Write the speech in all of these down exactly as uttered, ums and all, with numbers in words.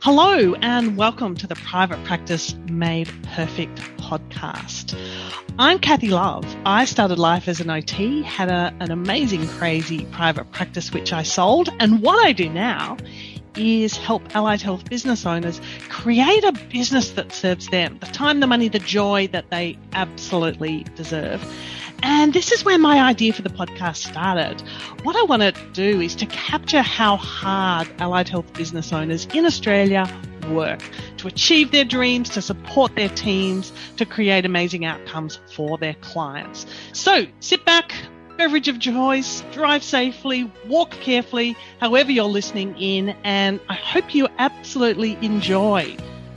Hello and welcome to the Private Practice Made Perfect podcast. I'm Kathy Love. I started life as an O T, had a, an amazing, crazy private practice which I sold, and what I do now is help allied health business owners create a business that serves them, the time, the money, the joy that they absolutely deserve. And this is where my idea for the podcast started. What I want to do is to capture how hard allied health business owners in Australia work to achieve their dreams, to support their teams, to create amazing outcomes for their clients. So sit back, beverage of choice, drive safely, walk carefully, however you're listening in, and I hope you absolutely enjoy.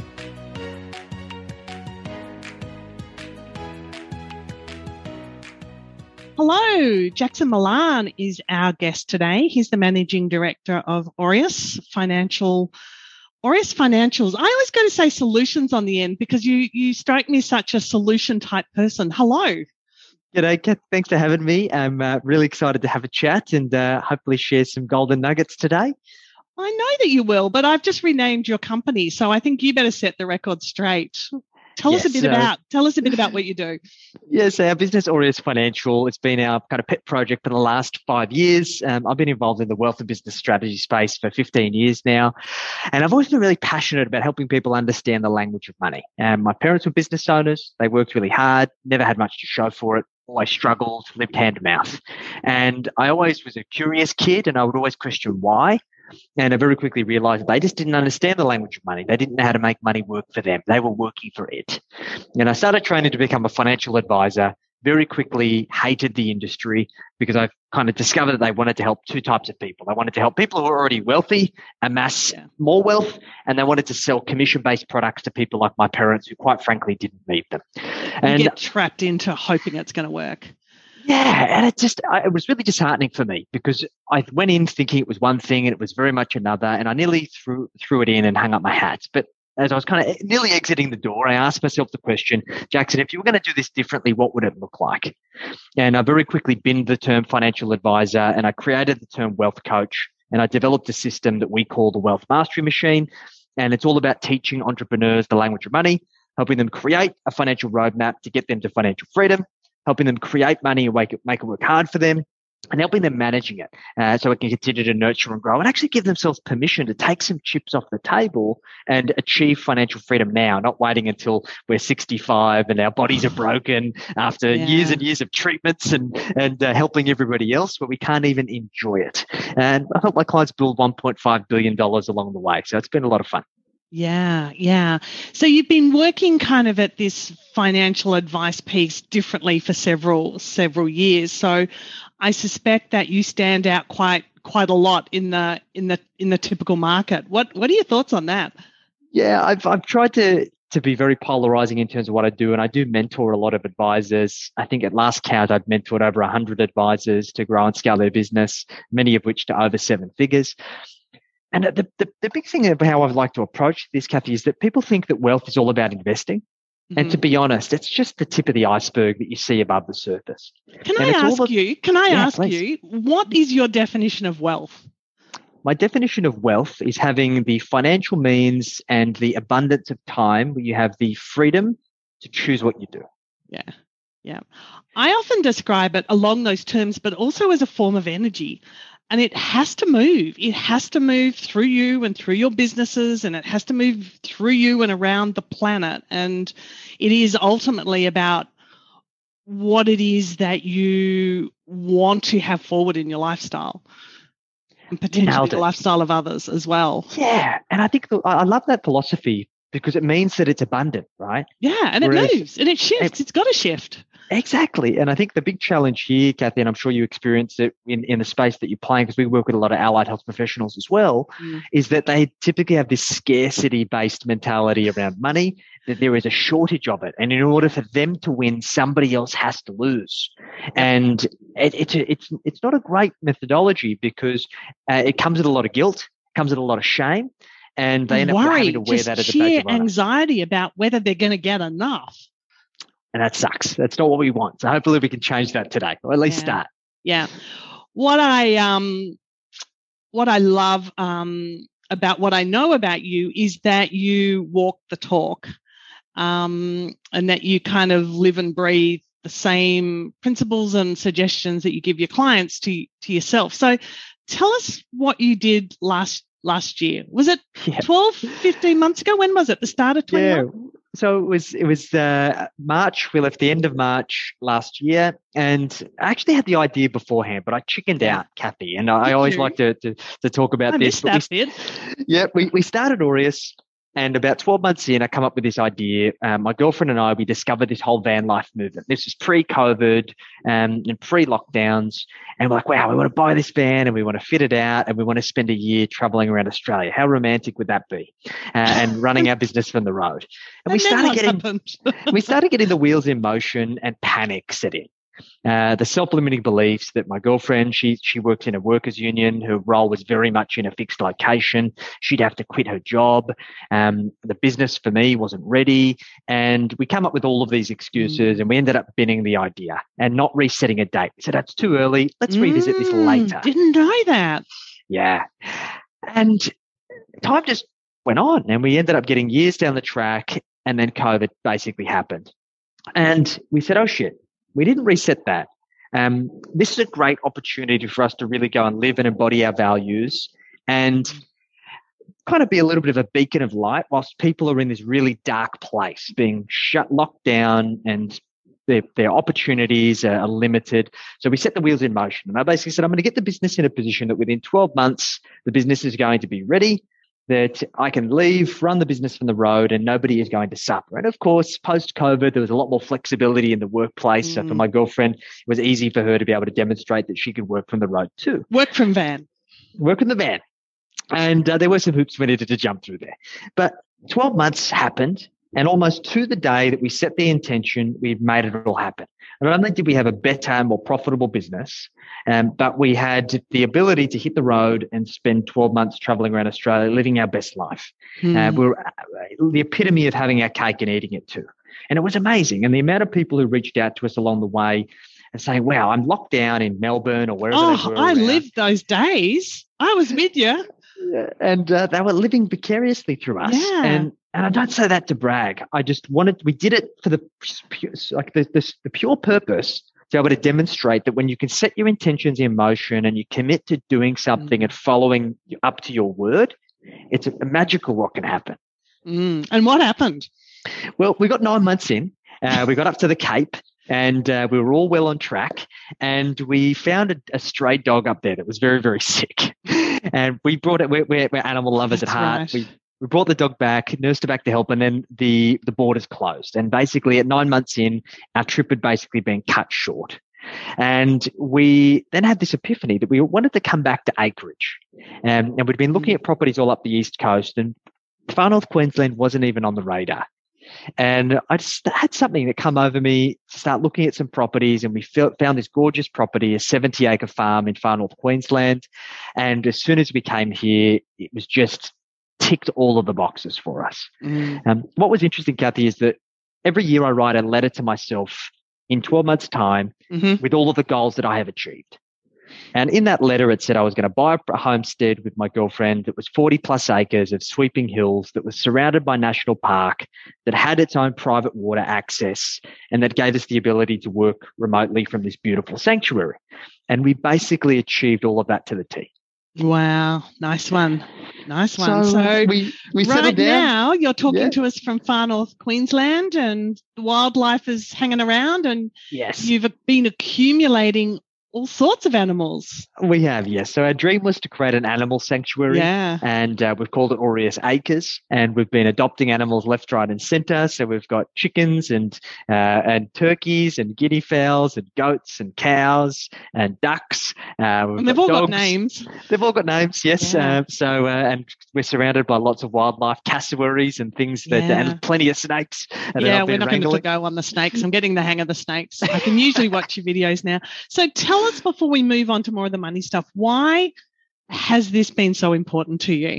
Hello, Jackson Milan is our guest today. He's the Managing Director of Aureus Financial. Aureus Financials. I always go to say solutions on the end because you you strike me as such a solution type person. Hello. G'day, Kath. Thanks for having me. I'm uh, really excited to have a chat and uh, hopefully share some golden nuggets today. I know that you will, but I've just renamed your company, so I think you better set the record straight. Tell yes, us a bit so, about tell us a bit about what you do. Yes, our business, Aureus Financial, it's been our kind of pet project for the last five years. Um, I've been involved in the wealth and business strategy space for fifteen years now, and I've always been really passionate about helping people understand the language of money. Um, my parents were business owners; they worked really hard, never had much to show for it. Always struggled, lived hand to mouth, and I always was a curious kid, and I would always question why. And I very quickly realized that they just didn't understand the language of money. They didn't know how to make money work for them. They were working for it. And I started training to become a financial advisor, very quickly hated the industry because I kind of discovered that they wanted to help two types of people. They wanted to help people who are already wealthy amass yeah. more wealth, and they wanted to sell commission-based products to people like my parents who, quite frankly, didn't need them. And you get trapped into hoping it's going to work. Yeah, and it just, I, it was really disheartening for me because I went in thinking it was one thing and it was very much another, and I nearly threw threw it in and hung up my hats. But as I was kind of nearly exiting the door, I asked myself the question, Jackson, if you were going to do this differently, what would it look like? And I very quickly binned the term financial advisor, and I created the term wealth coach, and I developed a system that we call the Wealth Mastery Machine, and it's all about teaching entrepreneurs the language of money, helping them create a financial roadmap to get them to financial freedom, helping them create money and make it, make it work hard for them, and helping them managing it uh, so it can continue to nurture and grow and actually give themselves permission to take some chips off the table and achieve financial freedom now, not waiting until we're sixty-five and our bodies are broken after yeah. years and years of treatments and, and uh, helping everybody else, but we can't even enjoy it. And I help my clients build one point five billion dollars along the way. So it's been a lot of fun. Yeah, yeah. So you've been working kind of at this financial advice piece differently for several several years. So I suspect that you stand out quite quite a lot in the in the in the typical market. What what are your thoughts on that? Yeah, I've I've tried to to be very polarizing in terms of what I do, and I do mentor a lot of advisors. I think at last count I've mentored over one hundred advisors to grow and scale their business, many of which to over seven figures. And the, the, the big thing about how I'd like to approach this, Kathy, is that people think that wealth is all about investing. Mm-hmm. And to be honest, it's just the tip of the iceberg that you see above the surface. Can and I ask the, you, can I yeah, ask please. you, what is your definition of wealth? My definition of wealth is having the financial means and the abundance of time where you have the freedom to choose what you do. Yeah. Yeah. I often describe it along those terms, but also as a form of energy. And it has to move. It has to move through you and through your businesses, and it has to move through you and around the planet. And it is ultimately about what it is that you want to have forward in your lifestyle and potentially the lifestyle of others as well. Yeah. And I think the, I love that philosophy because it means that it's abundant, right? Yeah. And Whereas, it moves and it shifts. It, it's got to shift. Exactly. And I think the big challenge here, Kathy, and I'm sure you experience it in, in the space that you're playing, because we work with a lot of allied health professionals as well, mm. is that they typically have this scarcity-based mentality around money, that there is a shortage of it. And in order for them to win, somebody else has to lose. And it, it, it's it's not a great methodology because uh, it comes with a lot of guilt, comes with a lot of shame, and they end up Worry, having to wear just that as a sheer badge of honor. Anxiety about whether they're going to get enough. And that sucks. That's not what we want. So hopefully we can change that today, or at least yeah. start. Yeah. What I um, what I love um about what I know about you is that you walk the talk, um, and that you kind of live and breathe the same principles and suggestions that you give your clients to to yourself. So tell us what you did last last year. Was it yeah. twelve, fifteen months ago? When was it? The start of twenty-one? Yeah. So it was it was uh, March. We left the end of March last year, and I actually had the idea beforehand, but I chickened out, Kathy. And I, I always you? like to, to to talk about I this. Missed that we, bit. Yeah, we we started Aureus. And about twelve months in, I come up with this idea. Um, my girlfriend and I, we discovered this whole van life movement. This was pre-COVID um, and pre-lockdowns. And we're like, wow, we want to buy this van and we want to fit it out and we want to spend a year traveling around Australia. How romantic would that be? Uh, and running our business from the road. And, and we started getting we started getting the wheels in motion and panic set in. Uh, the self-limiting beliefs that my girlfriend, she she worked in a workers' union. Her role was very much in a fixed location. She'd have to quit her job. Um, the business for me wasn't ready. And we came up with all of these excuses mm. and we ended up binning the idea and not resetting a date. We said, that's too early. Let's mm, revisit this later. Didn't know that. Yeah. And time just went on and we ended up getting years down the track and then COVID basically happened. And we said, oh, shit. We didn't reset that. Um, this is a great opportunity for us to really go and live and embody our values and kind of be a little bit of a beacon of light whilst people are in this really dark place, being shut, locked down, and their, their opportunities are limited. So we set the wheels in motion. And I basically said, I'm going to get the business in a position that within twelve months, the business is going to be ready, that I can leave, run the business from the road, and nobody is going to suffer. And of course, post-COVID, there was a lot more flexibility in the workplace. Mm. So for my girlfriend, it was easy for her to be able to demonstrate that she could work from the road too. Work from van. Work in the van. And uh, there were some hoops we needed to jump through there. But twelve months happened, and almost to the day that we set the intention, we've made it all happen. Not only did we have a better, more profitable business, um, but we had the ability to hit the road and spend twelve months traveling around Australia, living our best life. Mm. Uh, we were the epitome of having our cake and eating it too. And it was amazing. And the amount of people who reached out to us along the way and saying, wow, I'm locked down in Melbourne or wherever oh, they were. I around. lived those days. I was with you. And uh, they were living vicariously through us. Yeah. And and I don't say that to brag. I just wanted, we did it for the pure, like the, the, the pure purpose to be able to demonstrate that when you can set your intentions in motion and you commit to doing something mm. and following up to your word, it's a, a magical what can happen. Mm. And what happened? Well, we got nine months in. Uh, we got up to the Cape. And uh, we were all well on track. And we found a, a stray dog up there that was very, very sick. And we brought it, we're, we're, we're animal lovers That's at heart. Right. We, we brought the dog back, nursed her back to help, and then the, the borders closed. And basically at nine months in, our trip had basically been cut short. And we then had this epiphany that we wanted to come back to acreage. Um, and we'd been looking at properties all up the East Coast, and Far North Queensland wasn't even on the radar. And I just had something that come over me to start looking at some properties, and we found this gorgeous property, a seventy acre farm in Far North Queensland. And as soon as we came here, it was just ticked all of the boxes for us. Mm. Um, what was interesting, Kathy, is that every year I write a letter to myself in twelve months' time mm-hmm. with all of the goals that I have achieved. And in that letter, it said I was going to buy a homestead with my girlfriend that was forty plus acres of sweeping hills, that was surrounded by national park, that had its own private water access, and that gave us the ability to work remotely from this beautiful sanctuary. And we basically achieved all of that to the T. Wow. Nice one. Nice one. So, so we, we right down. now you're talking yeah. to us from Far North Queensland, and the wildlife is hanging around, and yes. you've been accumulating all sorts of animals. We have, yes. So our dream was to create an animal sanctuary. Yeah. And uh, we've called it Aureus Acres. And we've been adopting animals left, right, and centre. So we've got chickens and uh, and turkeys and guinea fowls and goats and cows and ducks. Uh, and they've all dogs. got names. They've all got names, yes. Yeah. Um, so uh, and we're surrounded by lots of wildlife, cassowaries and things that, yeah. and plenty of snakes. Yeah, we're not going to go on the snakes. I'm getting the hang of the snakes. I can usually watch your videos now. So tell us, before we move on to more of the money stuff, why has this been so important to you?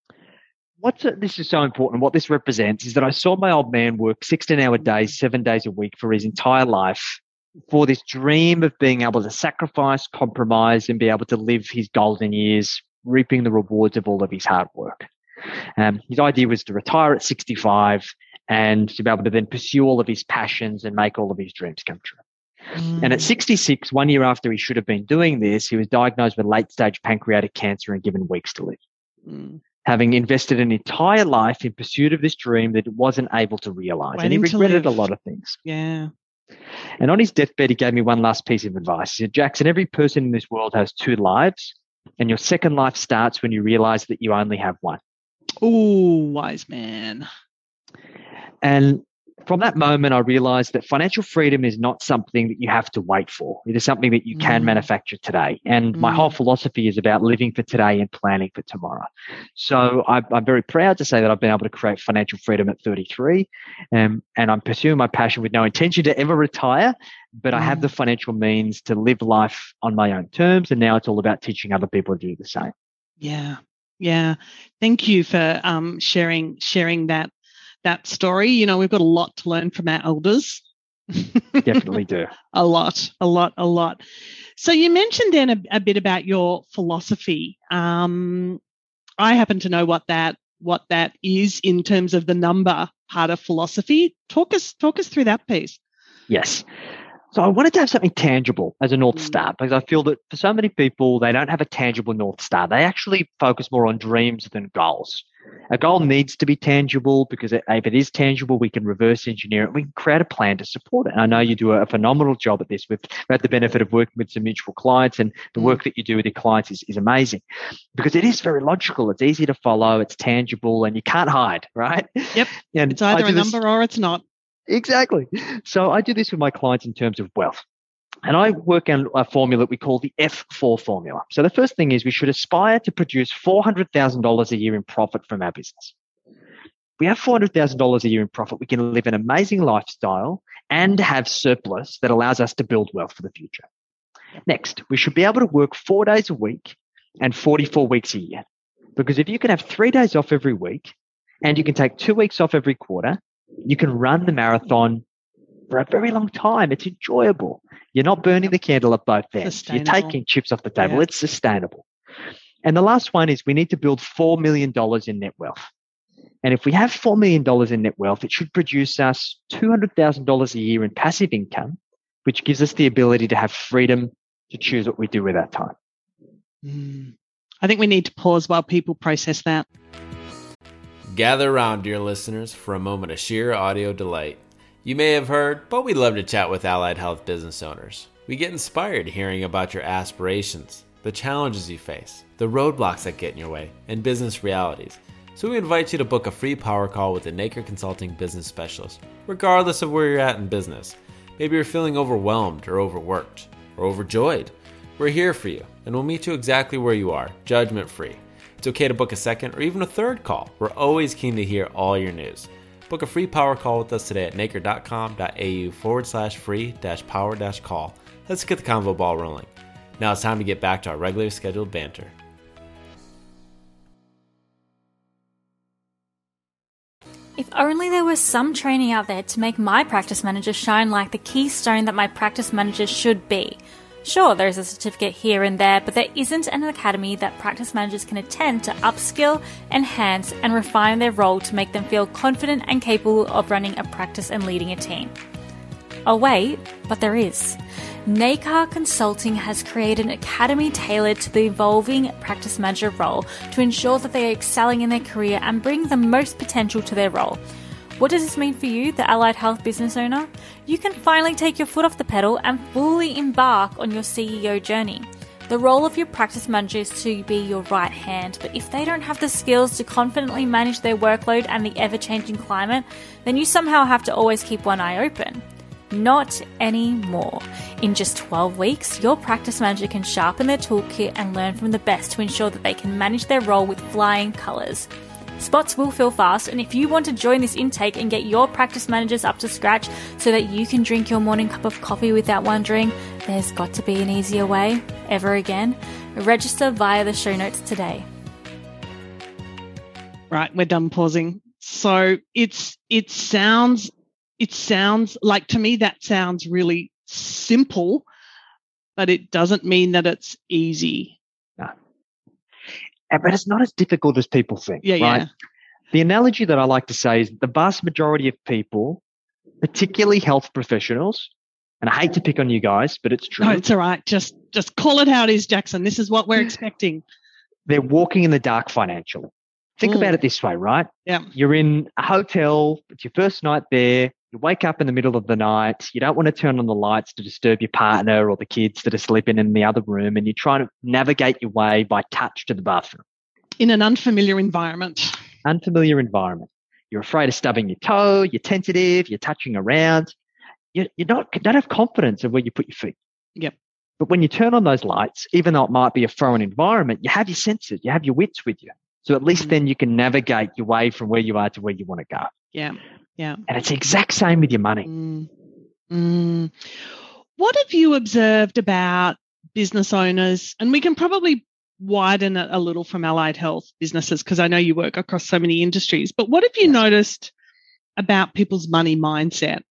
What's this is so important. What this represents is that I saw my old man work sixteen hour days, seven days a week for his entire life for this dream of being able to sacrifice, compromise, and be able to live his golden years reaping the rewards of all of his hard work. Um, his idea was to retire at sixty-five and to be able to then pursue all of his passions and make all of his dreams come true. Mm. And at sixty-six, one year after he should have been doing this, he was diagnosed with late-stage pancreatic cancer and given weeks to live. Mm. Having invested an entire life in pursuit of this dream that he wasn't able to realize. Waiting and he regretted a lot of things. Yeah. And on his deathbed, he gave me one last piece of advice. He said, Jackson, every person in this world has two lives, and your second life starts when you realize that you only have one. Ooh, wise man. And from that moment, I realized that financial freedom is not something that you have to wait for. It is something that you can mm. manufacture today. And mm. my whole philosophy is about living for today and planning for tomorrow. So I, I'm very proud to say that I've been able to create financial freedom at thirty-three. Um, and I'm pursuing my passion with no intention to ever retire, but mm. I have the financial means to live life on my own terms. And now it's all about teaching other people to do the same. Yeah. Yeah. Thank you for um, sharing sharing that. that story. You know, we've got a lot to learn from our elders. Definitely do. a lot, a lot, a lot. So you mentioned then a, a bit about your philosophy. Um, I happen to know what that what that is in terms of the number part of philosophy. Talk us talk us through that piece. Yes. So I wanted to have something tangible as a North Star, because I feel that for so many people, they don't have a tangible North Star. They actually focus more on dreams than goals. A goal needs to be tangible, because if it is tangible, we can reverse engineer it. We can create a plan to support it. And I know you do a phenomenal job at this. We've had the benefit of working with some mutual clients, and the work that you do with your clients is, is amazing, because it is very logical. It's easy to follow. It's tangible, and you can't hide, right? Yep. And it's either a number this, or it's not. Exactly. So I do this with my clients in terms of wealth. And I work on a formula that we call the F four formula. So the first thing is we should aspire to produce four hundred thousand dollars a year in profit from our business. If we have four hundred thousand dollars a year in profit, we can live an amazing lifestyle and have surplus that allows us to build wealth for the future. Next, we should be able to work four days a week and forty-four weeks a year. Because if you can have three days off every week and you can take two weeks off every quarter, you can run the marathon for a very long time. It's enjoyable. You're not burning the candle at both ends. You're taking chips off the table. Yeah. It's sustainable. And the last one is we need to build four million dollars in net wealth. And if we have four million dollars in net wealth, it should produce us two hundred thousand dollars a year in passive income, which gives us the ability to have freedom to choose what we do with our time. Mm. I think we need to pause while people process that. Gather around, dear listeners, for a moment of sheer audio delight. You may have heard, but we love to chat with allied health business owners. We get inspired hearing about your aspirations, the challenges you face, the roadblocks that get in your way, and business realities. So we invite you to book a free power call with a Naker Consulting business specialist, regardless of where you're at in business. Maybe you're feeling overwhelmed or overworked or overjoyed. We're here for you, and we'll meet you exactly where you are, judgment-free. It's okay to book a second or even a third call. We're always keen to hear all your news. Book a free power call with us today at naker.com.au forward slash free dash power dash call. Let's get the convo ball rolling. Now it's time to get back to our regularly scheduled banter. If only there was some training out there to make my practice manager shine like the keystone that my practice manager should be. Sure, there's a certificate here and there, but there isn't an academy that practice managers can attend to upskill, enhance, and refine their role to make them feel confident and capable of running a practice and leading a team. Oh wait, but there is. Naker Consulting has created an academy tailored to the evolving practice manager role to ensure that they are excelling in their career and bring the most potential to their role. What does this mean for you, the allied health business owner? You can finally take your foot off the pedal and fully embark on your C E O journey. The role of your practice manager is to be your right hand, but if they don't have the skills to confidently manage their workload and the ever-changing climate, then you somehow have to always keep one eye open. Not anymore. In just twelve weeks, your practice manager can sharpen their toolkit and learn from the best to ensure that they can manage their role with flying colours. Spots will fill fast, and if you want to join this intake and get your practice managers up to scratch so that you can drink your morning cup of coffee without wondering, there's got to be an easier way, ever again, register via the show notes today. Right, we're done pausing. So it's it sounds it sounds like, to me, that sounds really simple, but it doesn't mean that it's easy. No. but it's not as difficult as people think. Yeah, right? yeah. The analogy that I like to say is the vast majority of people, particularly health professionals, and I hate to pick on you guys, but it's true. No, it's all right. Just just call it how it is, Jackson. This is what we're expecting. They're walking in the dark financially. Think Mm. about it this way, right? Yeah. You're in a hotel. It's your first night there. You wake up in the middle of the night. You don't want to turn on the lights to disturb your partner or the kids that are sleeping in the other room. And you're trying to navigate your way by touch to the bathroom. In an unfamiliar environment. Unfamiliar environment. You're afraid of stubbing your toe. You're tentative. You're touching around. You, you're not, you don't have confidence of where you put your feet. Yep. But when you turn on those lights, even though it might be a foreign environment, you have your senses. You have your wits with you. So at least Mm. then you can navigate your way from where you are to where you want to go. Yeah. Yeah. And it's the exact same with your money. Mm. Mm. What have you observed about business owners? And we can probably widen it a little from allied health businesses because I know you work across so many industries. But what have you noticed about people's money mindset?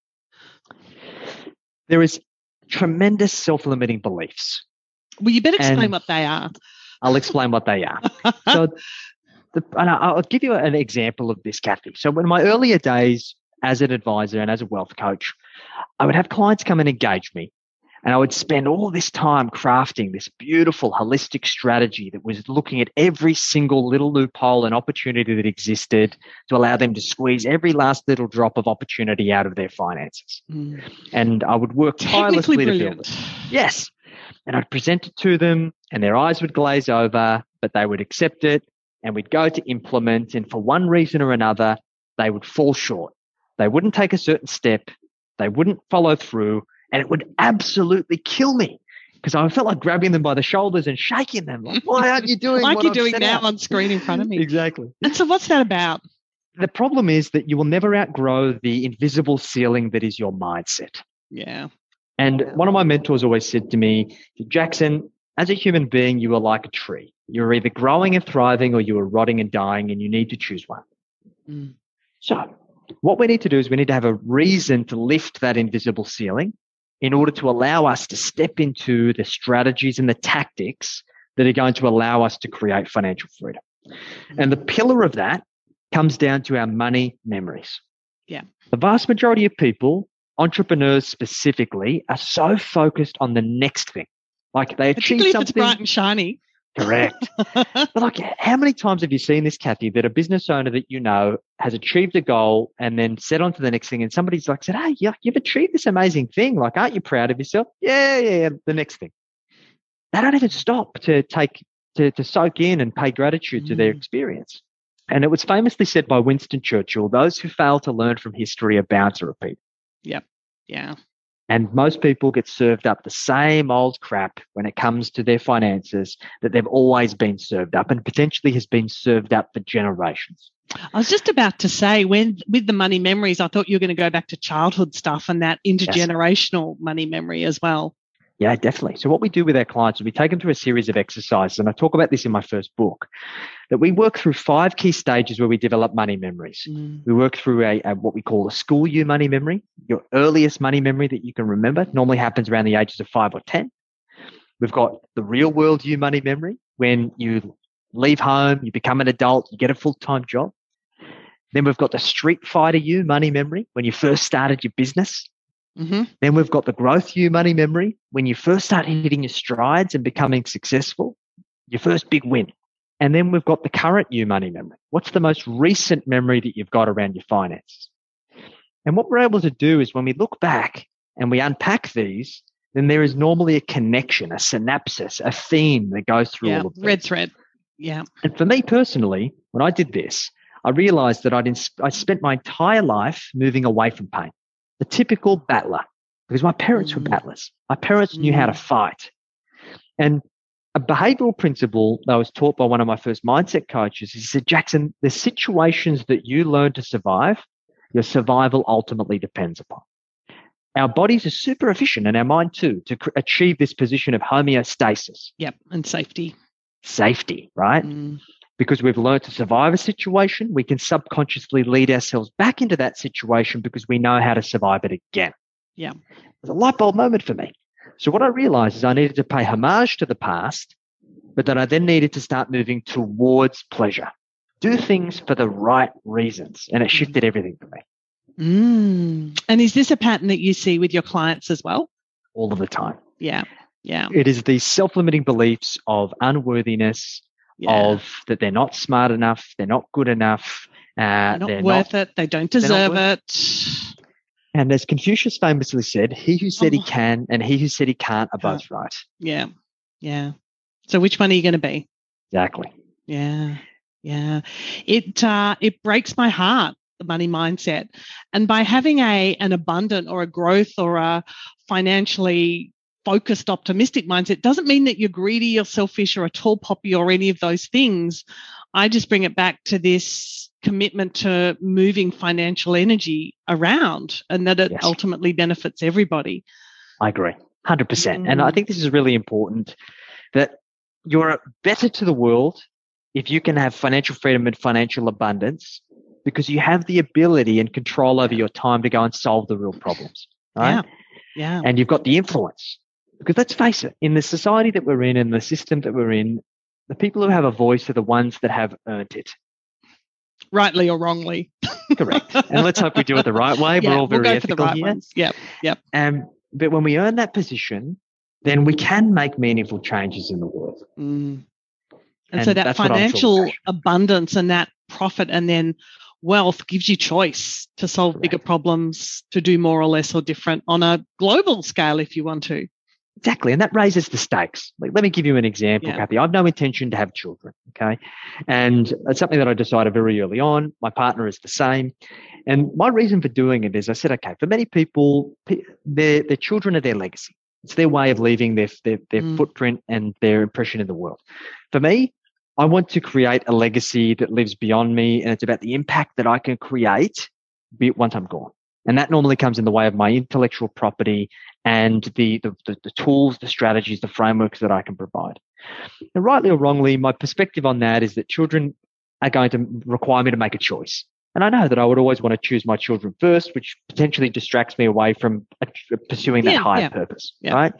There is tremendous self-limiting beliefs. Well, you better explain And- what they are. I'll explain what they are. So, the, and I- I'll give you an example of this, Kathy. So, in my earlier days as an advisor and as a wealth coach, I would have clients come and engage me, and I would spend all this time crafting this beautiful holistic strategy that was looking at every single little loophole and opportunity that existed to allow them to squeeze every last little drop of opportunity out of their finances. Mm. And I would work Technically tirelessly to build brilliant. it. Yes. And I'd present it to them and their eyes would glaze over, but they would accept it and we'd go to implement. And for one reason or another, they would fall short. They wouldn't take a certain step. They wouldn't follow through. And it would absolutely kill me because I felt like grabbing them by the shoulders and shaking them. Like, why aren't you doing Like what you're I've doing set now out? on screen in front of me. Exactly. And so what's that about? The problem is that you will never outgrow the invisible ceiling that is your mindset. Yeah. And one of my mentors always said to me, Jackson, as a human being, you are like a tree. You're either growing and thriving or you are rotting and dying, and you need to choose one. Mm. So what we need to do is we need to have a reason to lift that invisible ceiling in order to allow us to step into the strategies and the tactics that are going to allow us to create financial freedom. And the pillar of that comes down to our money memories. Yeah. The vast majority of people, entrepreneurs specifically, are so focused on the next thing. Like they achieve Particularly if it's something. bright and shiny. Correct. But like, how many times have you seen this, Kathy, that a business owner that you know has achieved a goal and then set on to the next thing, and somebody's like said, "Hey, you- you've achieved this amazing thing. Like, aren't you proud of yourself?" Yeah, yeah, yeah. The next thing. They don't even stop to take to to soak in and pay gratitude to their Mm. experience. And it was famously said by Winston Churchill, "Those who fail to learn from history are bound to repeat." Yeah. And most people get served up the same old crap when it comes to their finances that they've always been served up and potentially has been served up for generations. I was just about to say, when with the money memories, I thought you were going to go back to childhood stuff and that intergenerational money memory as well. Yeah, definitely. So what we do with our clients is we take them through a series of exercises, and I talk about this in my first book, that we work through five key stages where we develop money memories. Mm. We work through a, a what we call a school year money memory, your earliest money memory that you can remember. It normally happens around the ages of five or ten. We've got the real world you money memory, when you leave home, you become an adult, you get a full-time job. Then we've got the street fighter you money memory, when you first started your business. Mm-hmm. Then we've got the growth you money memory, when you first start hitting your strides and becoming successful, your first big win. And then we've got the current you money memory. What's the most recent memory that you've got around your finances? And what we're able to do is when we look back and we unpack these, then there is normally a connection, a synapsis, a theme that goes through Yeah. all of these. Red thread. Yeah. And for me personally, when I did this, I realized that I'd ins- I spent my entire life moving away from pain. The typical battler, because my parents were Mm. battlers. My parents knew how to Mm. fight. And a behavioral principle that I was taught by one of my first mindset coaches, he said, Jackson, the situations that you learn to survive, your survival ultimately depends upon. Our bodies are super efficient, and our mind too, to cr- achieve this position of homeostasis, Yep. And safety. safety, right? Mm. Because we've learned to survive a situation, we can subconsciously lead ourselves back into that situation because we know how to survive it again. Yeah. It was a light bulb moment for me. So what I realized is I needed to pay homage to the past but that I then needed to start moving towards pleasure. Do things for the right reasons. And it shifted everything for me. Mm. And is this a pattern that you see with your clients as well? All of the time. Yeah. Yeah. It is these self-limiting beliefs of unworthiness, yeah. of that they're not smart enough, they're not good enough, uh, they're not they're worth not, it, they don't deserve it. And as Confucius famously said, he who said oh. he can and he who said he can't are both right. Yeah. Yeah. So which one are you going to be? Exactly. Yeah. Yeah. It uh, it breaks my heart, the money mindset. And by having a an abundant or a growth or a financially focused, optimistic mindset doesn't mean that you're greedy or selfish or a tall poppy or any of those things. I just bring it back to this commitment to moving financial energy around and that it yes. ultimately benefits everybody. I agree, one hundred percent. Mm. And I think this is really important, that you're better to the world if you can have financial freedom and financial abundance, because you have the ability and control over your time to go and solve the real problems, right? Yeah. Yeah. And you've got the influence. Because let's face it, in the society that we're in and the system that we're in, the people who have a voice are the ones that have earned it. Rightly or wrongly. Correct. And let's hope we do it the right way. Yeah, we're all very we'll go ethical for the right here. Ones. Yep. Yep. Um, but when we earn that position, then we can make meaningful changes in the world. Mm. And, and so that financial abundance and that profit and then wealth gives you choice to solve Correct. Bigger problems, to do more or less or different on a global scale if you want to. Exactly. And that raises the stakes. Like, let me give you an example, yeah. Kathy. I've no intention to have children. Okay. And it's something that I decided very early on. My partner is the same. And my reason for doing it is I said, okay, for many people, their, their children are their legacy. It's their way of leaving their, their, their mm. footprint and their impression in the world. For me, I want to create a legacy that lives beyond me. And it's about the impact that I can create once I'm gone. And that normally comes in the way of my intellectual property and the, the, the, the tools, the strategies, the frameworks that I can provide. And rightly or wrongly, my perspective on that is that children are going to require me to make a choice. And I know that I would always want to choose my children first, which potentially distracts me away from pursuing that yeah, higher yeah. purpose, yeah. right?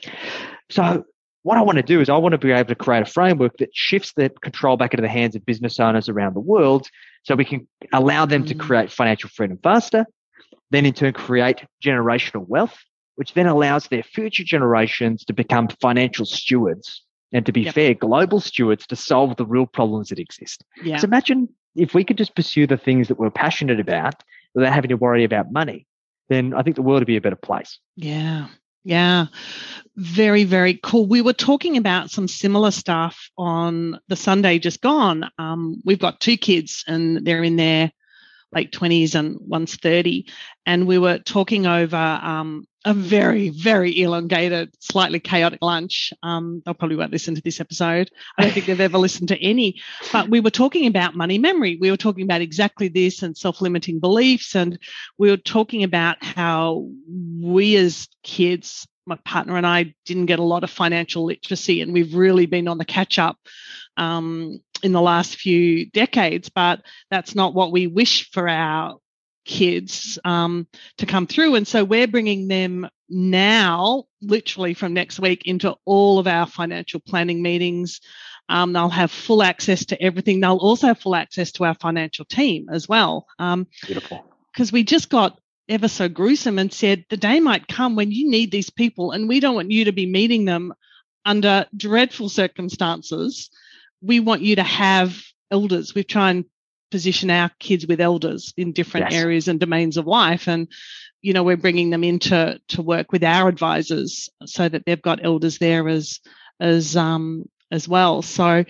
So what I want to do is I want to be able to create a framework that shifts the control back into the hands of business owners around the world so we can allow them mm. to create financial freedom faster, then in turn create generational wealth, which then allows their future generations to become financial stewards and to be yep. fair global stewards to solve the real problems that exist. Yeah. So imagine if we could just pursue the things that we're passionate about without having to worry about money, then I think the world would be a better place. Yeah. Yeah. Very, very cool. We were talking about some similar stuff on the Sunday just gone. Um, we've got two kids and they're in their late twenties and one's thirty. And we were talking over um, a very, very elongated, slightly chaotic lunch. Um, they'll probably won't listen to this episode. I don't think they've ever listened to any. But we were talking about money memory. We were talking about exactly this and self-limiting beliefs. And we were talking about how we as kids, my partner and I, didn't get a lot of financial literacy, and we've really been on the catch-up um, in the last few decades. But that's not what we wish for our kids um, to come through. And so we're bringing them now, literally from next week, into all of our financial planning meetings. Um, they'll have full access to everything. They'll also have full access to our financial team as well. Um, Beautiful. Because we just got ever so gruesome and said the day might come when you need these people, and we don't want you to be meeting them under dreadful circumstances. We want you to have elders. We try and position our kids with elders in different yes. areas and domains of life. And, you know, we're bringing them into to work with our advisors so that they've got elders there as, as, um, as well. So,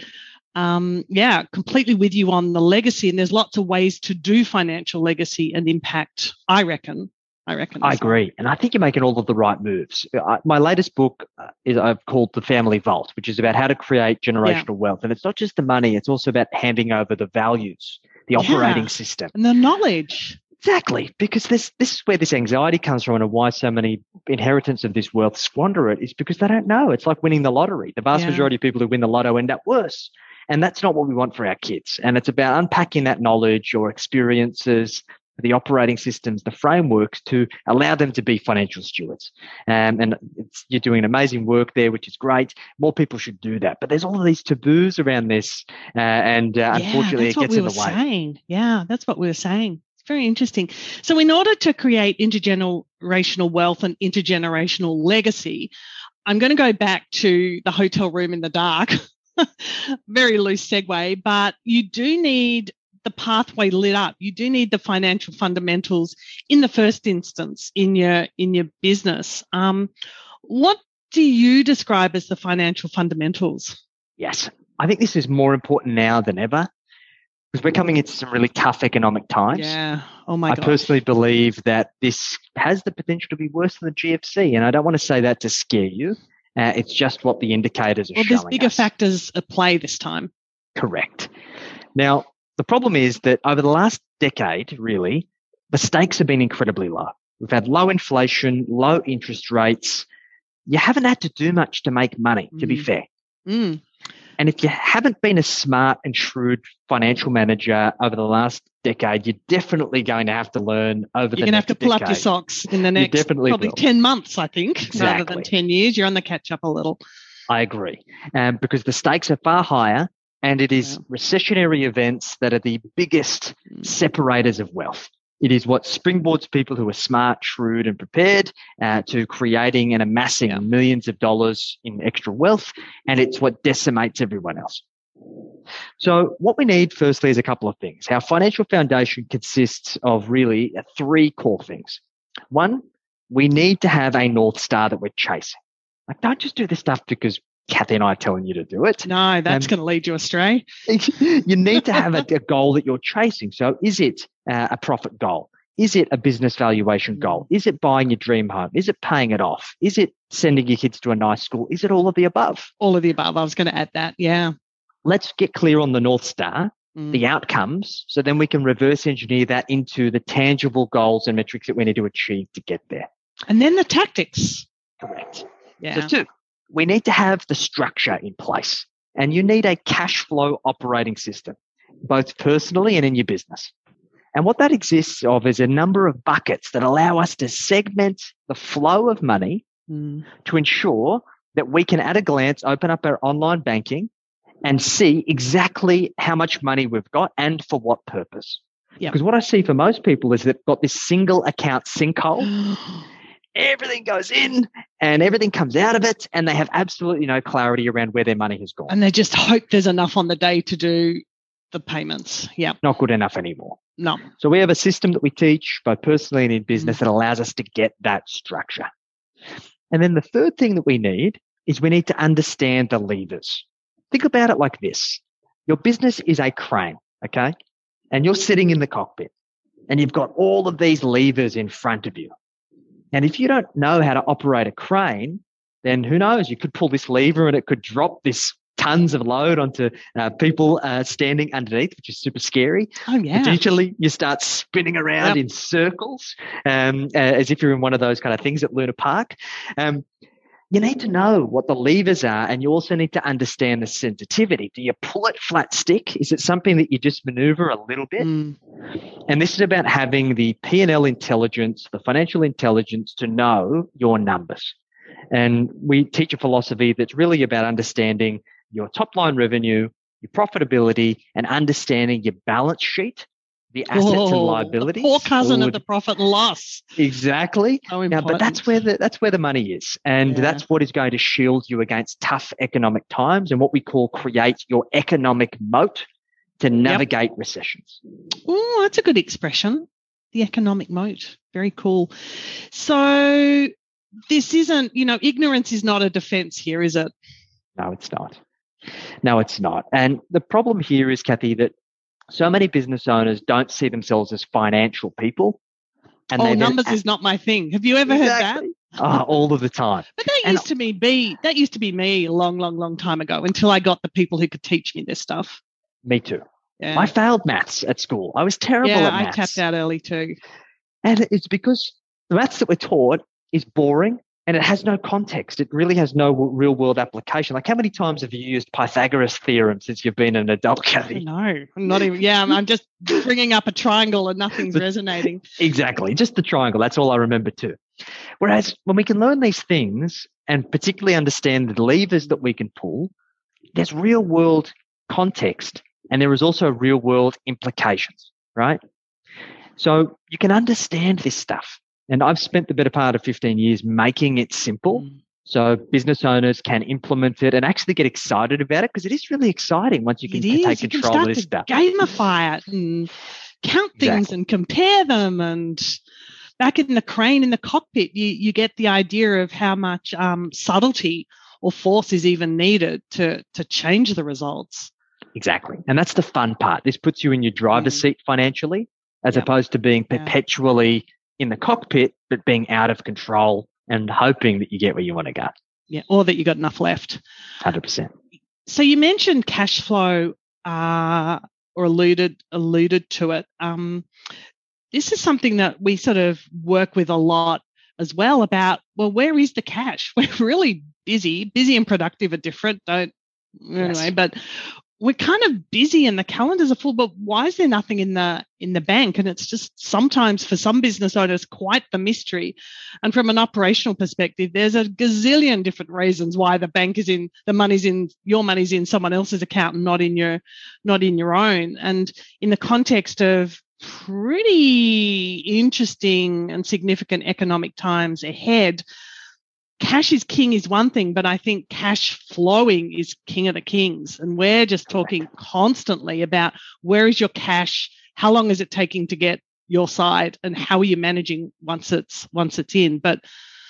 um, yeah, completely with you on the legacy. And there's lots of ways to do financial legacy and impact, I reckon. I reckon. I agree. Well. And I think you're making all of the right moves. I, my latest book is I've called The Family Vault, which is about how to create generational yeah. wealth. And it's not just the money. It's also about handing over the values, the operating yeah. system. And the knowledge. Exactly. Because this, this is where this anxiety comes from, and why so many inheritance of this wealth squander it, is because they don't know. It's like winning the lottery. The vast yeah. majority of people who win the lotto end up worse. And that's not what we want for our kids. And it's about unpacking that knowledge or experiences, the operating systems, the frameworks to allow them to be financial stewards. Um, and it's, you're doing amazing work there, which is great. More people should do that. But there's all of these taboos around this, uh, and uh, yeah, unfortunately, it that's what gets we in were the way. saying. Yeah, that's what we were saying. It's very interesting. So in order to create intergenerational wealth and intergenerational legacy, I'm going to go back to the hotel room in the dark. Very loose segue, but you do need the pathway lit up. You do need the financial fundamentals in the first instance in your in your business. Um, what do you describe as the financial fundamentals? Yes, I think this is more important now than ever because we're coming into some really tough economic times. Yeah. Oh my I God. personally believe that this has the potential to be worse than the G F C, and I don't want to say that to scare you. Uh, it's just what the indicators are well, showing there's bigger us. factors at play this time. Correct. Now, the problem is that over the last decade, really, the stakes have been incredibly low. We've had low inflation, low interest rates. You haven't had to do much to make money, to be Mm. fair. Mm. And if you haven't been a smart and shrewd financial manager over the last decade, you're definitely going to have to learn over You're the going to next have to pull decade. up your socks in the next definitely probably will. ten months, I think, rather Exactly. than ten years. You're on the catch up a little. I agree, um, because the stakes are far higher, and it is Yeah. recessionary events that are the biggest Mm. separators of wealth. It is what springboards people who are smart, shrewd, and prepared uh, to creating and amassing Yeah. millions of dollars in extra wealth, and it's what decimates everyone else. So what we need firstly is a couple of things. Our financial foundation consists of really three core things. One, we need to have a North Star that we're chasing. Like, don't just do this stuff because Kathy and I are telling you to do it. No, that's Um, going to lead you astray. You need to have a, a goal that you're chasing. So is it uh, a profit goal? Is it a business valuation goal? Is it buying your dream home? Is it paying it off? Is it sending your kids to a nice school? Is it all of the above? All of the above. I was going to add that. Yeah. Let's get clear on the North Star, Mm. the outcomes, so then we can reverse engineer that into the tangible goals and metrics that we need to achieve to get there. And then the tactics. Correct. Yeah. So two, we need to have the structure in place, and you need a cash flow operating system, both personally and in your business. And what that exists of is a number of buckets that allow us to segment the flow of money Mm. to ensure that we can at a glance open up our online banking and see exactly how much money we've got and for what purpose. Yep. Because what I see for most people is they've got this single account sinkhole. Everything goes in and everything comes out of it, and they have absolutely no clarity around where their money has gone. And they just hope there's enough on the day to do the payments. Yeah. Not good enough anymore. No. So we have a system that we teach both personally and in business Mm. that allows us to get that structure. And then the third thing that we need is we need to understand the levers. Think about it like this. Your business is a crane, okay? And you're sitting in the cockpit and you've got all of these levers in front of you. And if you don't know how to operate a crane, then who knows? You could pull this lever and it could drop this tons of load onto uh, people uh, standing underneath, which is super scary. Oh, yeah. Potentially, you start spinning around Yep. in circles um, uh, as if you're in one of those kind of things at Luna Park. Um, you need to know what the levers are, and you also need to understand the sensitivity. Do you pull it flat stick? Is it something that you just maneuver a little bit? Mm. And this is about having the P and L intelligence, the financial intelligence to know your numbers. And we teach a philosophy that's really about understanding your top line revenue, your profitability, and understanding your balance sheet, the assets Oh, and the liabilities. poor cousin Ooh, of the profit and loss. Exactly. So Now, important. but that's where the that's where the money is, and Yeah. that's what is going to shield you against tough economic times, and what we call create your economic moat to navigate recessions. Oh, that's a good expression. The economic moat. Very cool. So this isn't, you know, ignorance is not a defense here, is it? No, it's not. No, it's not. And the problem here is, Kathy, that so many business owners don't see themselves as financial people. And Oh, they then numbers act- is not my thing. Have you ever Exactly. heard that? Oh, all of the time. But that And- used to me be that used to be me a long, long, long time ago until I got the people who could teach me this stuff. Me too. Yeah, I failed maths at school. I was terrible yeah, at I maths. tapped out early too. And it's because the maths that we're taught is boring and it has no context. It really has no real world application. Like, how many times have you used Pythagoras theorem since you've been an adult, Kathy? No, not even. Yeah, I'm, I'm just bringing up a triangle and nothing's resonating. Exactly. Just the triangle. That's all I remember too. Whereas when we can learn these things and particularly understand the levers that we can pull, there's real world context and there is also real world implications, right? So you can understand this stuff. And I've spent the better part of fifteen years making it simple so business owners can implement it and actually get excited about it, because it is really exciting once you can It take is. You can control start of this to stuff. gamify it and count things Exactly. and compare them. And back in the crane in the cockpit, you, you get the idea of how much um, subtlety or force is even needed to to change the results. Exactly. And that's the fun part. This puts you in your driver's Mm. seat financially, as Yep. opposed to being Yeah. perpetually in the cockpit, but being out of control and hoping that you get where you want to go. Yeah, or that you got enough left. one hundred percent. So you mentioned cash flow, uh, or alluded alluded to it. Um, this is something that we sort of work with a lot as well. About, well, where is the cash? We're really busy. Busy and productive are different. Don't Yes. anyway, but we're kind of busy and the calendars are full. But why is there nothing in the in the bank? And it's just sometimes for some business owners quite the mystery. And from an operational perspective, there's a gazillion different reasons why the bank is in the money's in your money's in someone else's account and not in your not in your own. And in the context of pretty interesting and significant economic times ahead, cash is king is one thing, but I think cash flowing is king of the kings. And we're just talking constantly about where is your cash, how long is it taking to get your side, and how are you managing once it's once it's in. But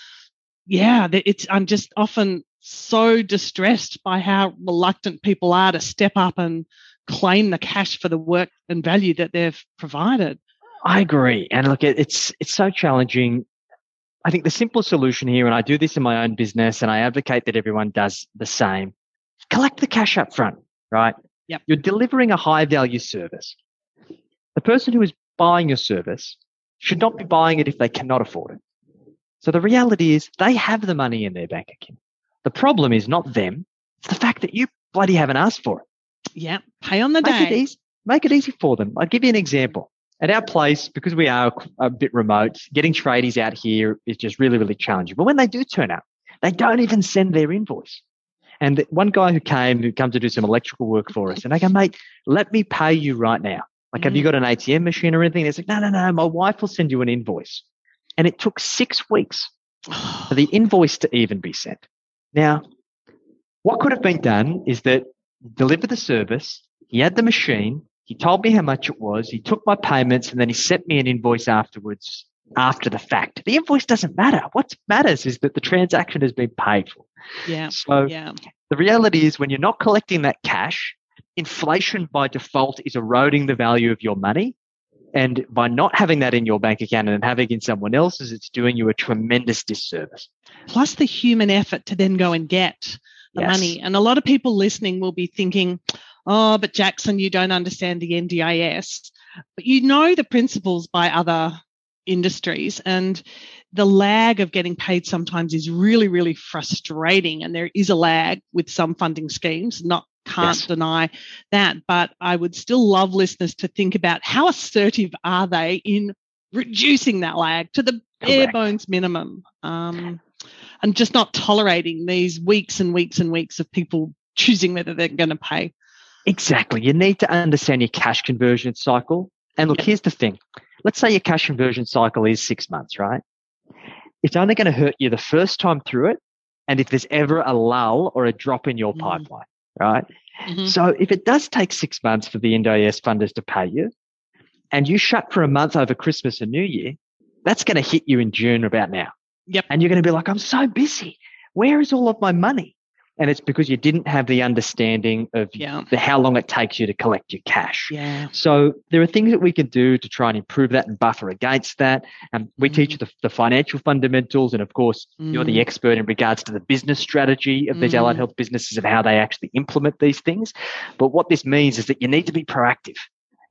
yeah, it's I'm just often so distressed by how reluctant people are to step up and claim the cash for the work and value that they've provided. I agree. And look, it, it's it's so challenging. I think the simple solution here, and I do this in my own business and I advocate that everyone does the same, collect the cash up front, right? Yep. You're delivering a high value service. The person who is buying your service should not be buying it if they cannot afford it. So the reality is they have the money in their bank account. The problem is not them. It's the fact that you bloody haven't asked for it. Yeah, pay on the Make it day. easy. Make it easy for them. I'll give you an example. At our place, because we are a bit remote, getting tradies out here is just really, really challenging. But when they do turn up, they don't even send their invoice. And one guy who came, who come to do some electrical work for us, and I go, mate, let me pay you right now. Like, have you got an A T M machine or anything? It's like, no, no, no, my wife will send you an invoice. And it took six weeks for the invoice to even be sent. Now, what could have been done is that deliver the service, he had the machine, he told me how much it was, he took my payments, and then he sent me an invoice afterwards, after the fact. The invoice doesn't matter. What matters is that the transaction has been paid for. Yeah. So yeah. the reality is when you're not collecting that cash, inflation by default is eroding the value of your money. And by not having that in your bank account and having it in someone else's, it's doing you a tremendous disservice. Plus the human effort to then go and get the Yes. money. And a lot of people listening will be thinking, oh, but Jackson, you don't understand the N D I S. But you know the principles by other industries, and the lag of getting paid sometimes is really, really frustrating. And there is a lag with some funding schemes, not can't Yes. deny that. But I would still love listeners to think about how assertive are they in reducing that lag to the bare Correct. bones minimum, um, and just not tolerating these weeks and weeks and weeks of people choosing whether they're going to pay. Exactly. You need to understand your cash conversion cycle. And look, Yep. here's the thing. Let's say your cash conversion cycle is six months, right? It's only going to hurt you the first time through it. And if there's ever a lull or a drop in your Mm. pipeline, right? Mhm. So if it does take six months for the N D I S funders to pay you and you shut for a month over Christmas and New Year, that's going to hit you in June about now. Yep. And you're going to be like, I'm so busy. Where is all of my money? And it's because you didn't have the understanding of Yeah. the how long it takes you to collect your cash. Yeah. So there are things that we can do to try and improve that and buffer against that. And we Mm. teach the, the financial fundamentals. And of course, you're the Mm. expert in regards to the business strategy of these Mm. allied health businesses and how they actually implement these things. But what this means is that you need to be proactive.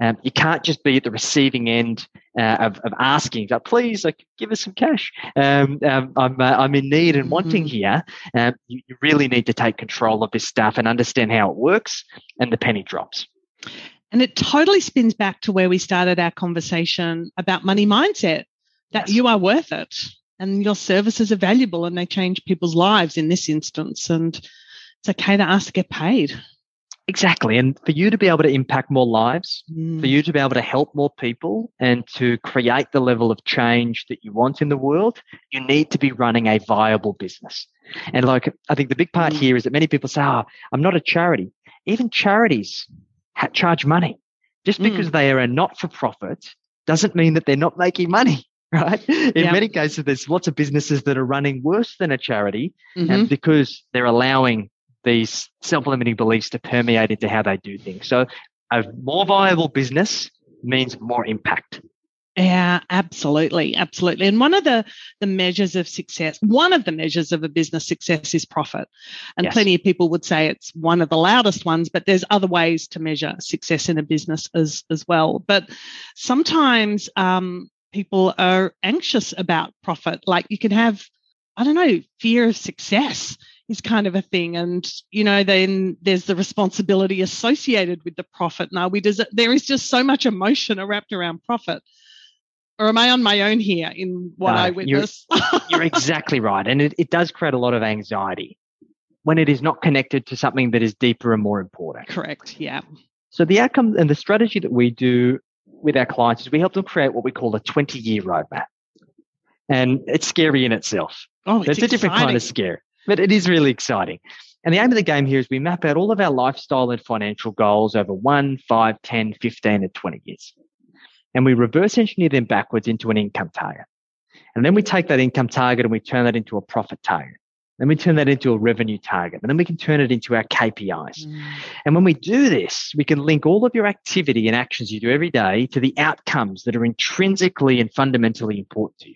Um, you can't just be at the receiving end uh, of, of asking, like, please, like, give us some cash. Um, um, I'm uh, I'm in need and wanting Mm-hmm. here. Um, you, you really need to take control of this stuff and understand how it works, and the penny drops. And it totally spins back to where we started our conversation about money mindset, that Yes. you are worth it and your services are valuable and they change people's lives in this instance. And it's okay to ask to get paid. Exactly. And for you to be able to impact more lives, Mm. for you to be able to help more people and to create the level of change that you want in the world, you need to be running a viable business. And like, I think the big part Mm. here is that many people say, oh, I'm not a charity. Even charities ha- charge money. Just because Mm. they are a not-for-profit doesn't mean that they're not making money, right? In Yep. many cases, there's lots of businesses that are running worse than a charity Mm-hmm. and because they're allowing these self-limiting beliefs to permeate into how they do things. So a more viable business means more impact. Yeah, absolutely. Absolutely. And one of the, the measures of success, one of the measures of a business success is profit. And Yes. plenty of people would say it's one of the loudest ones, but there's other ways to measure success in a business as, as well. But sometimes um, people are anxious about profit. Like you can have, I don't know, fear of success is kind of a thing. And, you know, then there's the responsibility associated with the profit. Now, we does, there is just so much emotion wrapped around profit. Or am I on my own here in what No, I you're- witness? You're exactly right. And it, it does create a lot of anxiety when it is not connected to something that is deeper and more important. Correct. Yeah. So the outcome and the strategy that we do with our clients is we help them create what we call a twenty-year roadmap. And it's scary in itself. Oh, it's, It's a different kind of exciting. scare, but it is really exciting. And the aim of the game here is we map out all of our lifestyle and financial goals over one, five, ten, fifteen, and twenty years. And we reverse engineer them backwards into an income target. And then we take that income target and we turn that into a profit target. Then we turn that into a revenue target. And then we can turn it into our K P Is. Mm. And when we do this, we can link all of your activity and actions you do every day to the outcomes that are intrinsically and fundamentally important to you.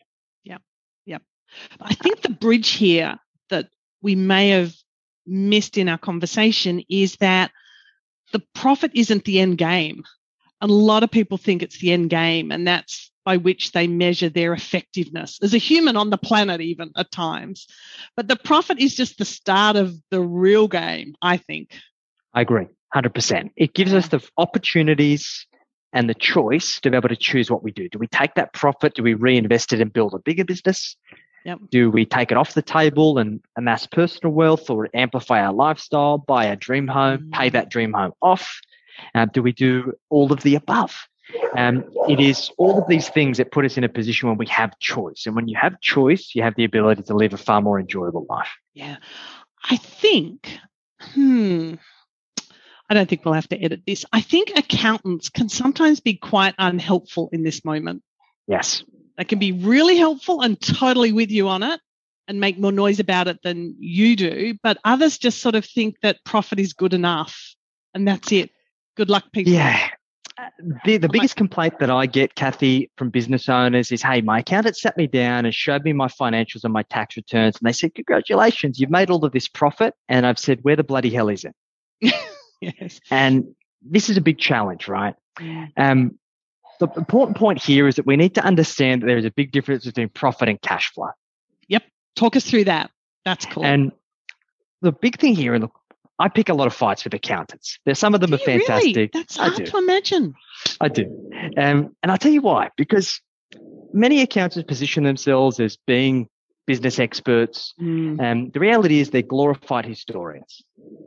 I think the bridge here that we may have missed in our conversation is that the profit isn't the end game. A lot of people think it's the end game, and that's by which they measure their effectiveness as a human on the planet, even at times. But the profit is just the start of the real game, I think. I agree, one hundred percent. It gives us the opportunities and the choice to be able to choose what we do. Do we take that profit? Do we reinvest it and build a bigger business? Yep. Do we take it off the table and amass personal wealth or amplify our lifestyle, buy a dream home, pay that dream home off? Um, do we do all of the above? Um, it is all of these things that put us in a position where we have choice. And when you have choice, you have the ability to live a far more enjoyable life. Yeah. I think, hmm, I don't think we'll have to edit this. I think accountants can sometimes be quite unhelpful in this moment. Yes. They can be really helpful and totally with you on it and make more noise about it than you do. But others just sort of think that profit is good enough and that's it. Good luck, people. Yeah. The, the biggest complaint that I get, Kathy, from business owners is, hey, my accountant sat me down and showed me my financials and my tax returns. And they said, congratulations, you've made all of this profit. And I've said, where the bloody hell is it? Yes. And this is a big challenge, right? Mm. Um, the important point here is that we need to understand that there is a big difference between profit and cash flow. Yep. Talk us through that. That's cool. And the big thing here, and look, I pick a lot of fights with accountants. There's some of them Do are you really? fantastic. That's I hard do. to imagine. I do. Um, and I'll tell you why. Because many accountants position themselves as being business experts. Mm. And the reality is they're glorified historians.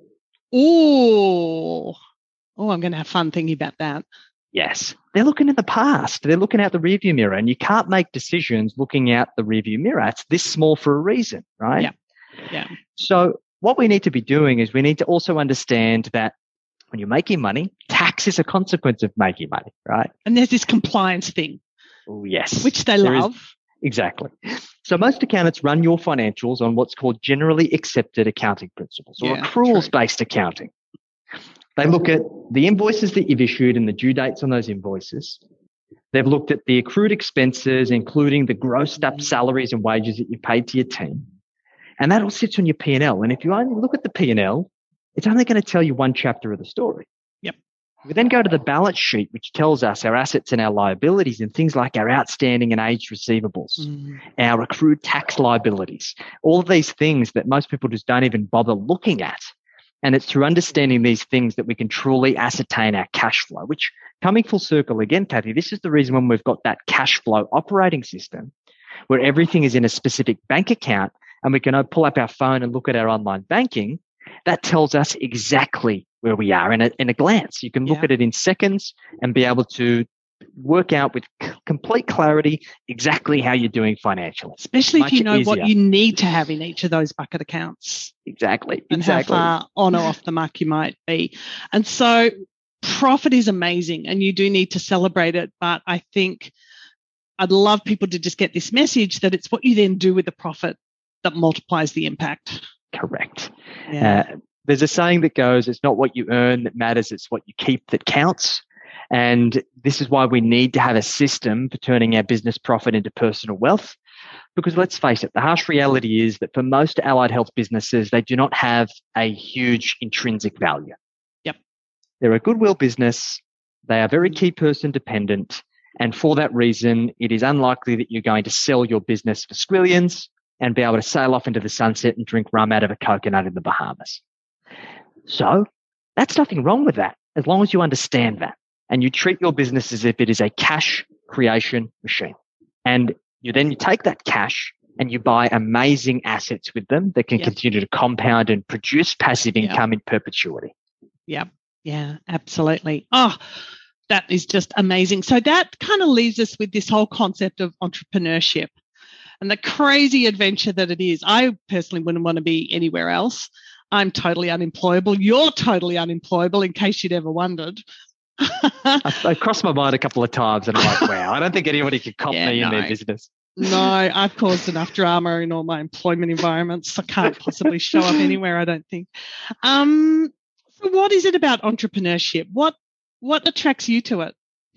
Oh, oh, I'm going to have fun thinking about that. Yes. They're looking in the past. They're looking out the rearview mirror. And you can't make decisions looking out the rearview mirror. It's this small for a reason, right? Yeah. Yeah. So what we need to be doing is we need to also understand that when you're making money, tax is a consequence of making money, right? And there's this compliance thing, Oh, yes. which they There is- love. Exactly. So most accountants run your financials on what's called generally accepted accounting principles or Yeah, accruals-based accounting. They look at the invoices that you've issued and the due dates on those invoices. They've looked at the accrued expenses, including the grossed up salaries and wages that you paid to your team. And that all sits on your P and L. And if you only look at the P and L, it's only going to tell you one chapter of the story. Yep. We then go to the balance sheet, which tells us our assets and our liabilities and things like our outstanding and aged receivables, mm. our accrued tax liabilities, all of these things that most people just don't even bother looking at. And it's through understanding these things that we can truly ascertain our cash flow, which, coming full circle again, Kathy, this is the reason when we've got that cash flow operating system where everything is in a specific bank account and we can pull up our phone and look at our online banking, that tells us exactly where we are in a, in a glance. You can look yeah. at it in seconds and be able to work out with c- complete clarity exactly how you're doing financially. Especially if you know easier. What you need to have in each of those bucket accounts. Exactly. And exactly. how far on or off the mark you might be. And so profit is amazing and you do need to celebrate it. But I think I'd love people to just get this message that it's what you then do with the profit that multiplies the impact. Correct. Yeah. Uh, there's a saying that goes, it's not what you earn that matters, it's what you keep that counts. And this is why we need to have a system for turning our business profit into personal wealth. Because let's face it, the harsh reality is that for most allied health businesses, they do not have a huge intrinsic value. Yep. They're a goodwill business. They are very key person dependent. And for that reason, it is unlikely that you're going to sell your business for squillions and be able to sail off into the sunset and drink rum out of a coconut in the Bahamas. So that's nothing wrong with that, as long as you understand that and you treat your business as if it is a cash creation machine. And you then you take that cash and you buy amazing assets with them that can yep. continue to compound and produce passive income yep. in perpetuity. Yeah, yeah, absolutely. Oh, that is just amazing. So that kind of leaves us with this whole concept of entrepreneurship and the crazy adventure that it is. I personally wouldn't want to be anywhere else. I'm totally unemployable. You're totally unemployable, in case you'd ever wondered. I, I crossed my mind a couple of times and I'm like, wow, I don't think anybody could cop yeah, me no. in their business. No, I've caused enough drama in all my employment environments. I can't possibly show up anywhere, I don't think. Um, so what is it about entrepreneurship? What what attracts you to it?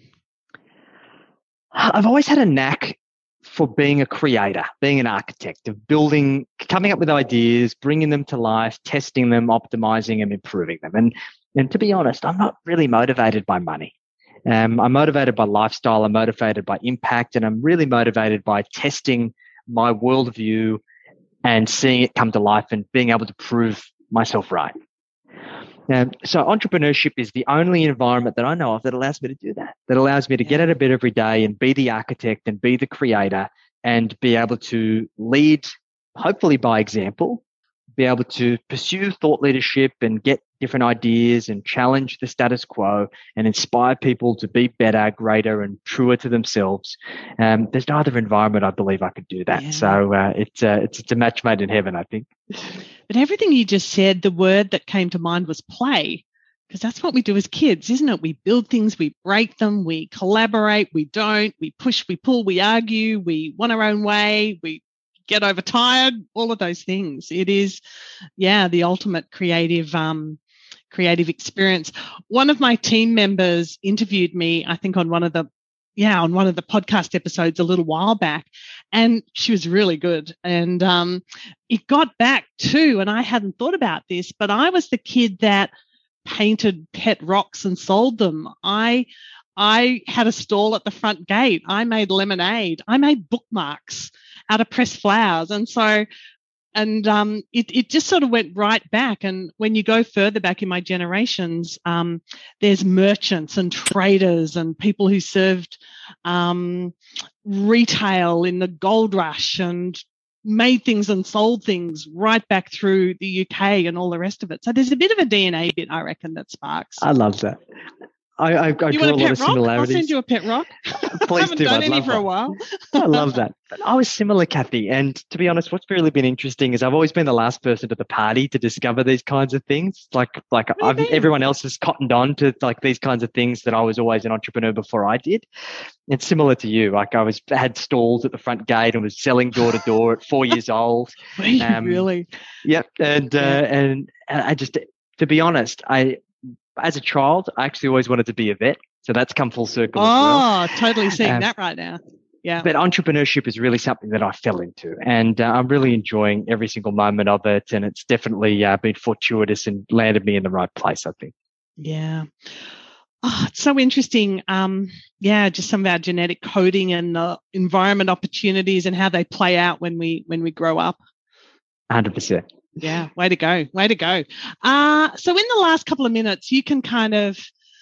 I've always had a knack for being a creator, being an architect, of building, coming up with ideas, bringing them to life, testing them, optimizing them, improving them. And and to be honest, I'm not really motivated by money. Um, I'm motivated by lifestyle. I'm motivated by impact, and I'm really motivated by testing my worldview and seeing it come to life and being able to prove myself right. Um, so entrepreneurship is the only environment that I know of that allows me to do that, that allows me to get out of bed every day and be the architect and be the creator and be able to lead, hopefully by example, be able to pursue thought leadership and get different ideas and challenge the status quo and inspire people to be better, greater, and truer to themselves. Um, there's no other environment I believe I could do that. Yeah. So uh, it's, uh, it's it's a match made in heaven, I think. But everything you just said, the word that came to mind was play, because that's what we do as kids, isn't it? We build things, we break them, we collaborate, we don't, we push, we pull, we argue, we want our own way, we get overtired, all of those things. It is, yeah, the ultimate creative um, creative experience. One of my team members interviewed me, I think, on one of the yeah, on one of the podcast episodes a little while back, and she was really good. And um, it got back to, and I hadn't thought about this, but I was the kid that painted pet rocks and sold them. I I had a stall at the front gate. I made lemonade. I made bookmarks out of pressed flowers. And so, and um, it, it just sort of went right back. And when you go further back in my generations, um, there's merchants and traders and people who served um, retail in the gold rush and made things and sold things right back through the U K and all the rest of it. So there's a bit of a D N A bit, I reckon, that sparks. I love that. I, I, I draw a lot of rock? similarities. I'll send you a pet rock. Please I haven't do. done I'd any love for that. a while. I love that. But I was similar, Kathy. And to be honest, what's really been interesting is I've always been the last person to the party to discover these kinds of things. Like, like I've, everyone else has cottoned on to like these kinds of things that I was always an entrepreneur before I did. It's similar to you. Like I was had stalls at the front gate and was selling door to door at four years old. Um, really? Yep. And uh, and I just, to be honest, I as a child, I actually always wanted to be a vet. So that's come full circle oh, as well. Oh, totally seeing um, that right now. Yeah. But entrepreneurship is really something that I fell into, and uh, I'm really enjoying every single moment of it. And it's definitely uh, been fortuitous and landed me in the right place, I think. Yeah. Oh, it's so interesting. Um, yeah, just some of our genetic coding and the environment opportunities and how they play out when we when we grow up. one hundred percent. Yeah, way to go, way to go. Uh, so in the last couple of minutes, you can kind of,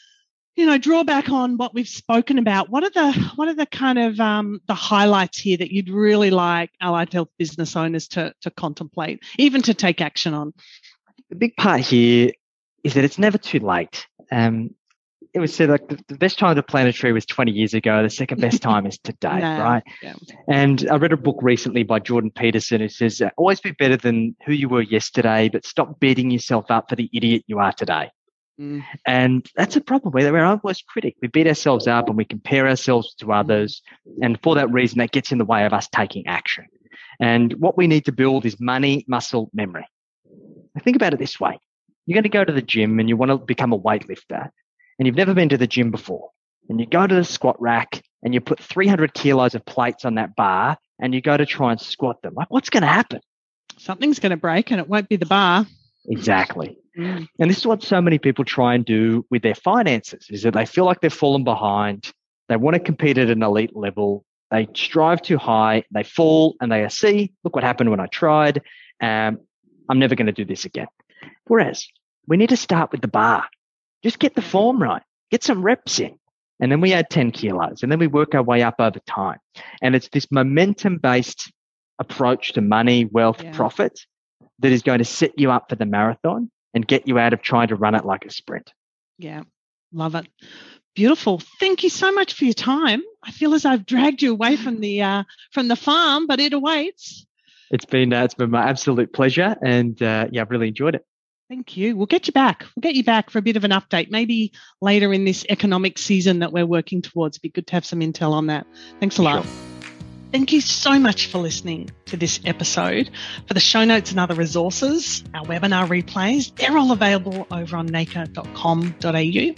you know, draw back on what we've spoken about. What are the what are the kind of um, the highlights here that you'd really like allied health business owners to to contemplate, even to take action on? The big part here is that it's never too late. Um, it was said like the, the best time to plant a tree was twenty years ago. The second best time is today, No, right? yeah. And I read a book recently by Jordan Peterson who says, always be better than who you were yesterday, but stop beating yourself up for the idiot you are today. Mm. And that's a problem. We're our worst critic. We beat ourselves up and we compare ourselves to others. And for that reason, that gets in the way of us taking action. And what we need to build is money, muscle, memory. Now, think about it this way. You're going to go to the gym and you want to become a weightlifter and you've never been to the gym before. And you go to the squat rack and you put three hundred kilos of plates on that bar and you go to try and squat them. Like, what's going to happen? Something's going to break and it won't be the bar. Exactly. Mm. And this is what so many people try and do with their finances, is that they feel like they've fallen behind. They want to compete at an elite level. They strive too high. They fall and they see, look what happened when I tried. Um, I'm never going to do this again. Whereas we need to start with the bar. Just get the form right. Get some reps in. And then we add ten kilos and then we work our way up over time. And it's this momentum-based approach to money, wealth, Yeah. profit that is going to set you up for the marathon and get you out of trying to run it like a sprint. Yeah, love it. Beautiful. Thank you so much for your time. I feel as I've dragged you away from the uh, from the farm, but it awaits. It's been uh, it's been my absolute pleasure, and uh, yeah, I've really enjoyed it. Thank you. We'll get you back. We'll get you back for a bit of an update, maybe later in this economic season that we're working towards. It'd be good to have some intel on that. Thanks a lot. Sure. Thank you so much for listening to this episode. For the show notes and other resources, our webinar replays, they're all available over on naker dot com dot a u.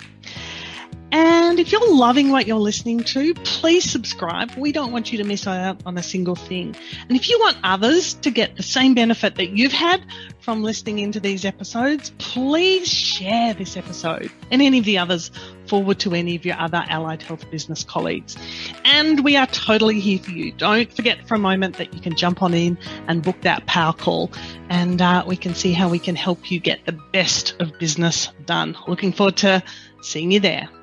And if you're loving what you're listening to, please subscribe. We don't want you to miss out on a single thing. And if you want others to get the same benefit that you've had from listening into these episodes, please share this episode and any of the others forward to any of your other allied health business colleagues. And we are totally here for you. Don't forget for a moment that you can jump on in and book that power call, and uh, we can see how we can help you get the best of business done. Looking forward to seeing you there.